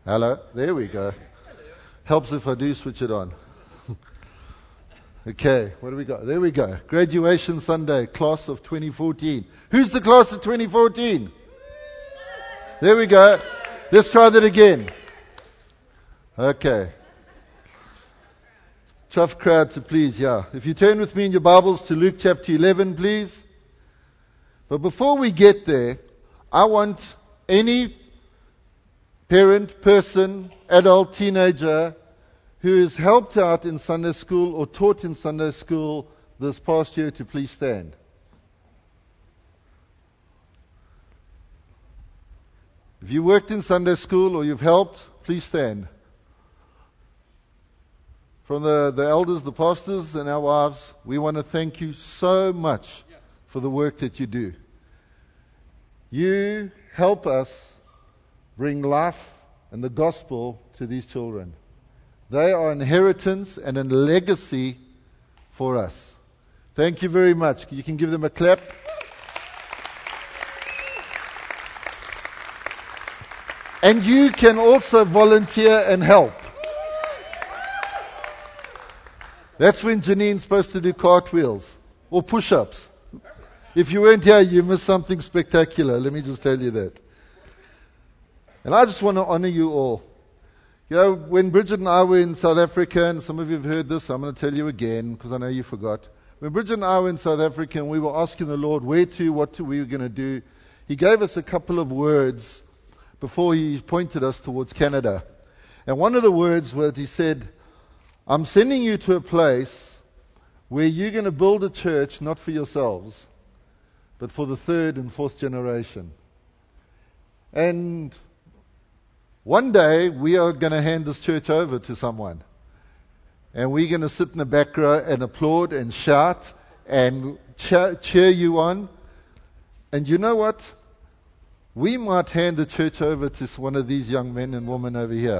Hello. There we go. Helps if I do switch it on. Okay, what do we got? There we go. Graduation Sunday, class of 2014. Who's the class of 2014? There we go. Let's try that again. Okay. Tough crowd to please, yeah. If you turn with me in your Bibles to Luke chapter 11, please. But before we get there, I want any parent, person, adult, teenager who has helped out in Sunday school or taught in Sunday school this past year to please stand. If you worked in Sunday school or you've helped, please stand. From the elders, the pastors, and our wives, we want to thank you so much for the work that you do. You help us bring life and the gospel to these children. They are an inheritance and a legacy for us. Thank you very much. You can give them a clap. And you can also volunteer and help. That's when Janine's supposed to do cartwheels or push-ups. If you weren't here, you missed something spectacular. Let me just tell you that. And I just want to honor you all. You know, when Bridget and I were in South Africa, and some of you have heard this, I'm going to tell you again because I know you forgot. When Bridget and I were in South Africa and we were asking the Lord where to, what we were going to do, He gave us a couple of words before He pointed us towards Canada. And one of the words was, He said, I'm sending you to a place where you're going to build a church not for yourselves, but for the third and fourth generation. And one day we are going to hand this church over to someone. And we're going to sit in the back row and applaud and shout and cheer you on. And you know what? We might hand the church over to one of these young men and women over here.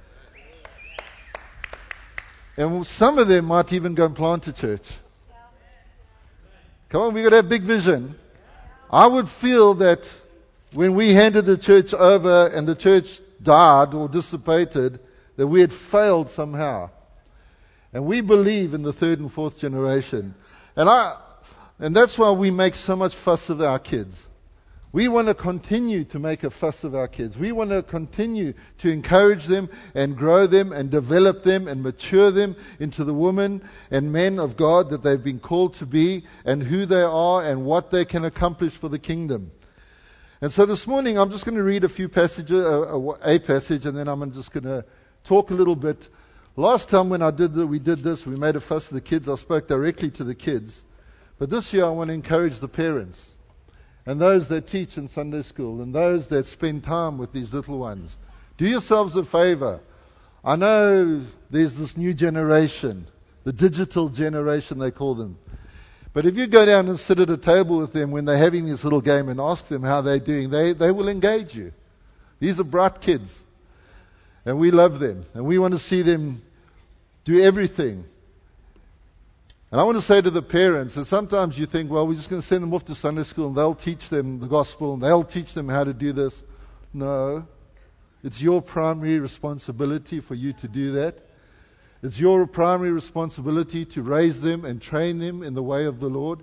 And some of them might even go and plant a church. Come on, we've got to have big vision. I would feel that when we handed the church over and the church died or dissipated, that we had failed somehow. And we believe in the third and fourth generation. And that's why we make so much fuss of our kids. We want to continue to make a fuss of our kids. We want to continue to encourage them and grow them and develop them and mature them into the women and men of God that they've been called to be and who they are and what they can accomplish for the kingdom. And so this morning I'm just going to read a few passages, a passage, and then I'm just going to talk a little bit. Last time when we did this, we made a fuss of the kids. I spoke directly to the kids. But this year I want to encourage the parents and those that teach in Sunday school and those that spend time with these little ones. Do yourselves a favor. I know there's this new generation, the digital generation they call them. But if you go down and sit at a table with them when they're having this little game and ask them how they're doing, they will engage you. These are bright kids. And we love them. And we want to see them do everything. And I want to say to the parents that sometimes you think, well, we're just going to send them off to Sunday school and they'll teach them the gospel and they'll teach them how to do this. No. It's your primary responsibility for you to do that. It's your primary responsibility to raise them and train them in the way of the Lord.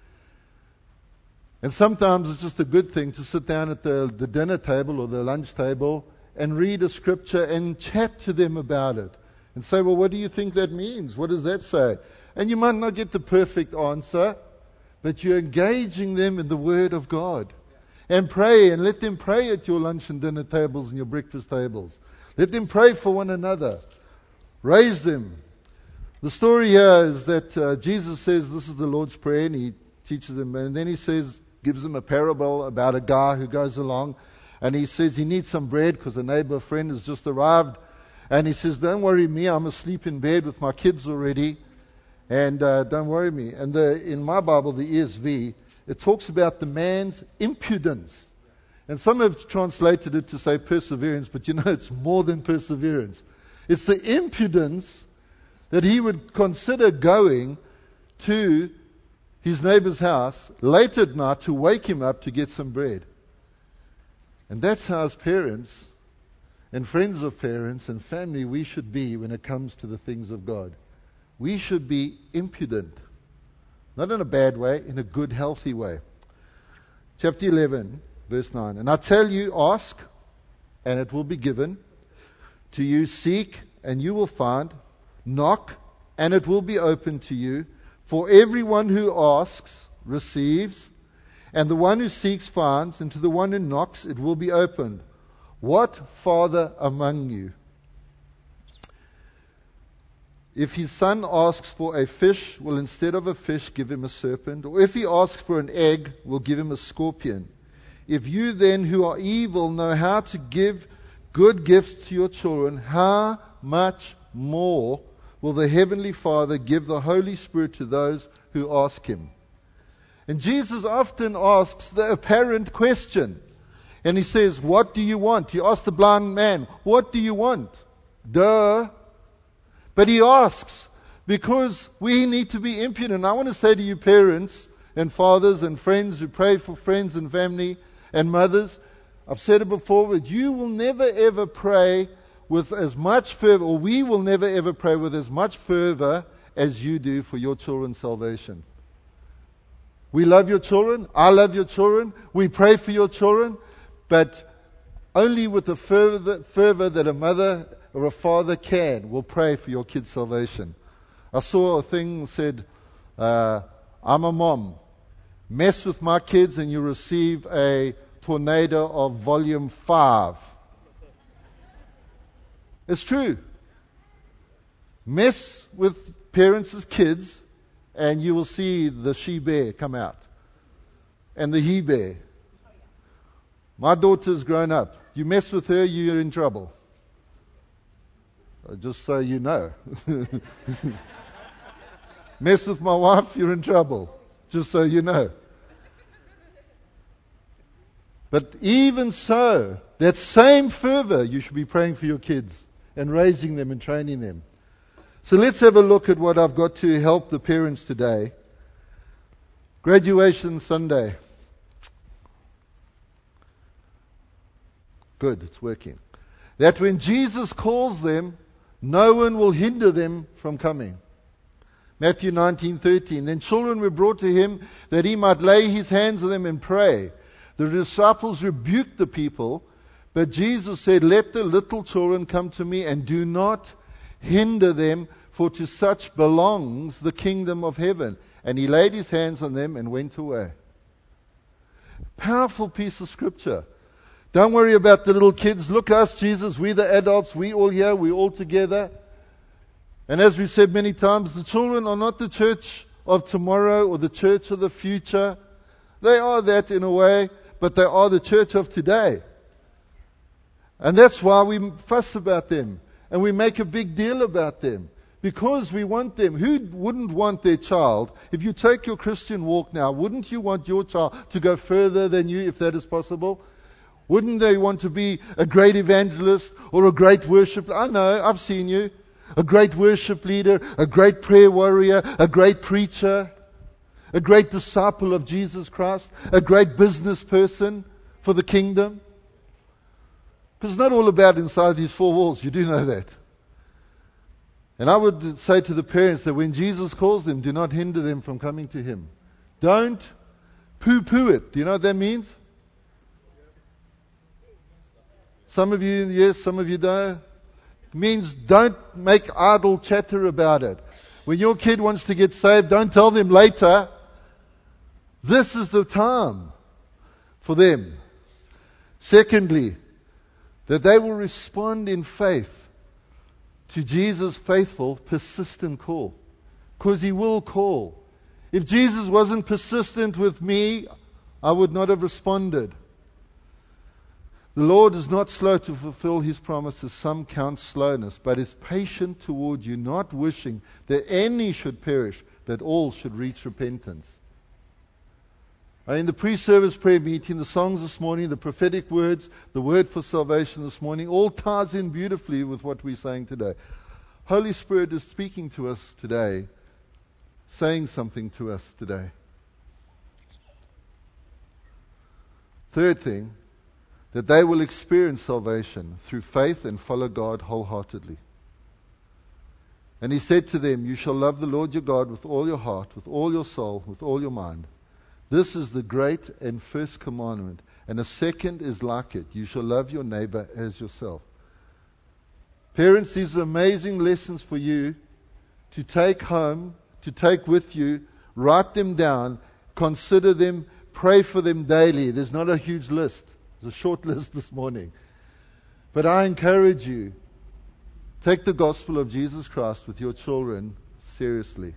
And sometimes it's just a good thing to sit down at the dinner table or the lunch table and read a scripture and chat to them about it. And say, well, what do you think that means? What does that say? And you might not get the perfect answer, but you're engaging them in the Word of God. And pray, and let them pray at your lunch and dinner tables and your breakfast tables. Let them pray for one another. Raise them. The story here is that Jesus says this is the Lord's Prayer, and He teaches them. And then He gives them a parable about a guy who goes along, and he says he needs some bread because a neighbor friend has just arrived. And he says, don't worry me, I'm asleep in bed with my kids already. And don't worry me. And in my Bible, the ESV, it talks about the man's impudence. And some have translated it to say perseverance, but you know it's more than perseverance. It's the impudence that he would consider going to his neighbor's house late at night to wake him up to get some bread. And that's how as parents and friends of parents and family we should be when it comes to the things of God. We should be impudent. Not in a bad way, in a good, healthy way. Chapter 11, verse 9. And I tell you, ask, and it will be given to you. Seek, and you will find. Knock, and it will be opened to you. For everyone who asks receives, and the one who seeks finds, and to the one who knocks it will be opened. What father among you, if his son asks for a fish, will instead of a fish give him a serpent? Or if he asks for an egg, will give him a scorpion? If you then, who are evil, know how to give good gifts to your children, how much more will the Heavenly Father give the Holy Spirit to those who ask Him? And Jesus often asks the apparent question. And He says, what do you want? He asked the blind man, what do you want? Duh. But He asks because we need to be impudent. I want to say to you parents and fathers and friends who pray for friends and family and mothers, I've said it before, but you will never ever pray with as much fervor, or we will never ever pray with as much fervor as you do for your children's salvation. We love your children. I love your children. We pray for your children, but only with the fervor that a mother or a father will pray for your kid's salvation. I saw a thing that said, I'm a mom. Mess with my kids and you receive a tornado of volume 5. It's true. Mess with parents' kids and you will see the she-bear come out. And the he-bear. My daughter's grown up. You mess with her, you're in trouble. Just so you know. Mess with my wife, you're in trouble. Just so you know. But even so, that same fervor, you should be praying for your kids and raising them and training them. So let's have a look at what I've got to help the parents today. Graduation Sunday. Good, it's working. That when Jesus calls them, no one will hinder them from coming. Matthew 19:13. Then children were brought to him that he might lay his hands on them and pray. The disciples rebuked the people, but Jesus said, let the little children come to me and do not hinder them, for to such belongs the kingdom of heaven. And he laid his hands on them and went away. Powerful piece of scripture. Don't worry about the little kids. Look us, Jesus, we the adults, we all here, we all together. And as we said many times, the children are not the church of tomorrow or the church of the future. They are that in a way, but they are the church of today. And that's why we fuss about them and we make a big deal about them. Because we want them. Who wouldn't want their child? If you take your Christian walk now, wouldn't you want your child to go further than you if that is possible? Wouldn't they want to be a great evangelist or a great worship? I know, I've seen you. A great worship leader, a great prayer warrior, a great preacher, a great disciple of Jesus Christ, a great business person for the kingdom. Because it's not all about inside these four walls. You do know that. And I would say to the parents that when Jesus calls them, do not hinder them from coming to Him. Don't poo-poo it. Do you know what that means? Some of you, yes, some of you don't. It means don't make idle chatter about it. When your kid wants to get saved, don't tell them later. This is the time for them. Secondly, that they will respond in faith to Jesus' faithful, persistent call. Because He will call. If Jesus wasn't persistent with me, I would not have responded. The Lord is not slow to fulfill His promises. Some count slowness, but is patient toward you, not wishing that any should perish, but all should reach repentance. In the pre-service prayer meeting, the songs this morning, the prophetic words, the word for salvation this morning, all ties in beautifully with what we're saying today. Holy Spirit is speaking to us today, saying something to us today. Third thing, that they will experience salvation through faith and follow God wholeheartedly. And he said to them, "You shall love the Lord your God with all your heart, with all your soul, with all your mind. This is the great and first commandment. And a second is like it. You shall love your neighbor as yourself." Parents, these are amazing lessons for you to take home, to take with you, write them down, consider them, pray for them daily. There's not a huge list. There's a short list this morning. But I encourage you, take the gospel of Jesus Christ with your children seriously.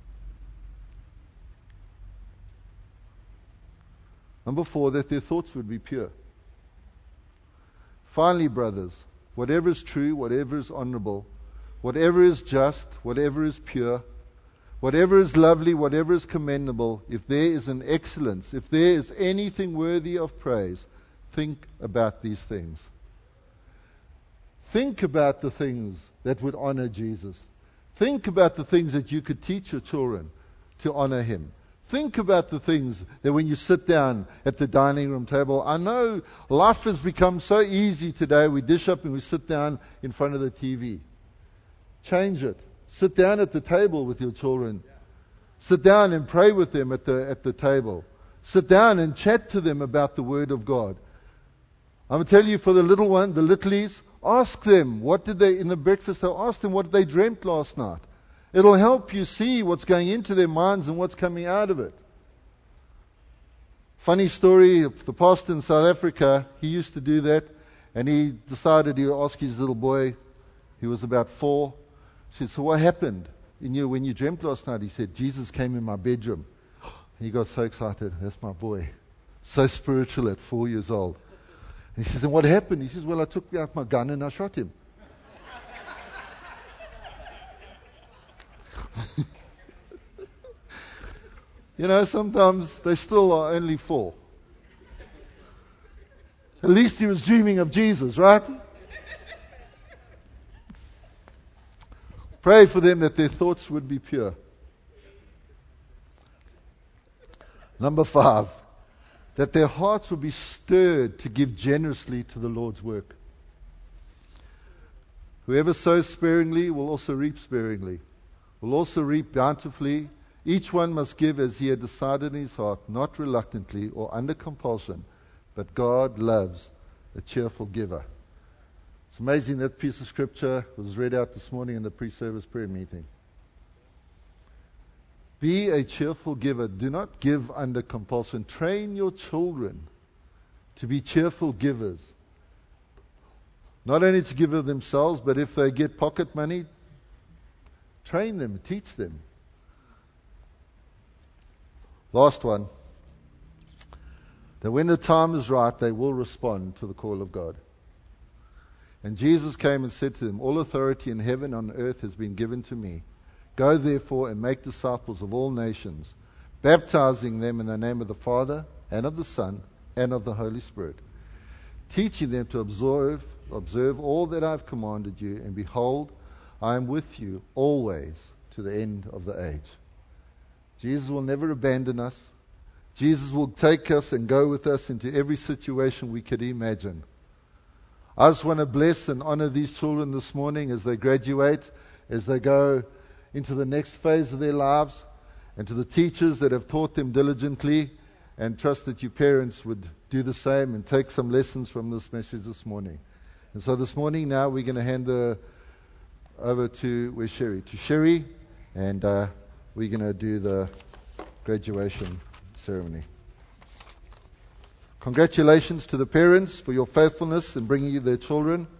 Number 4, that their thoughts would be pure. Finally, brothers, whatever is true, whatever is honorable, whatever is just, whatever is pure, whatever is lovely, whatever is commendable, if there is an excellence, if there is anything worthy of praise, think about these things. Think about the things that would honor Jesus. Think about the things that you could teach your children to honor Him. Think about the things that when you sit down at the dining room table. I know life has become so easy today. We dish up and we sit down in front of the TV. Change it. Sit down at the table with your children. Sit down and pray with them at the table. Sit down and chat to them about the Word of God. I'm going to tell you, for the little one, the littlies, ask them, what did they, in the breakfast, they'll ask them what they dreamt last night. It'll help you see what's going into their minds and what's coming out of it. Funny story, the pastor in South Africa, he used to do that, and he decided he would ask his little boy, he was about 4, he said, "So what happened when you dreamt last night?" He said, "Jesus came in my bedroom." He got so excited. That's my boy. So spiritual at 4 years old. And he says, "And what happened?" He says, "Well, I took out my gun and I shot him." Sometimes they still are only 4. At least he was dreaming of Jesus, right? Pray for them that their thoughts would be pure. Number 5, that their hearts would be stirred to give generously to the Lord's work. Whoever sows sparingly will also reap sparingly, will also reap bountifully. Each one must give as he had decided in his heart, not reluctantly or under compulsion, but God loves a cheerful giver. It's amazing that piece of scripture was read out this morning in the pre-service prayer meeting. Be a cheerful giver. Do not give under compulsion. Train your children to be cheerful givers. Not only to give of themselves, but if they get pocket money, train them, teach them. Last one. That when the time is right, they will respond to the call of God. And Jesus came and said to them, "All authority in heaven and on earth has been given to me. Go therefore and make disciples of all nations, baptizing them in the name of the Father and of the Son and of the Holy Spirit, teaching them to observe all that I have commanded you, and behold, I am with you always to the end of the age." Jesus will never abandon us. Jesus will take us and go with us into every situation we could imagine. I just want to bless and honor these children this morning as they graduate, as they go into the next phase of their lives, and to the teachers that have taught them diligently, and trust that you parents would do the same and take some lessons from this message this morning. And so this morning now we're going to hand over to Sherry, and we're going to do the graduation ceremony. Congratulations to the parents for your faithfulness in bringing you their children.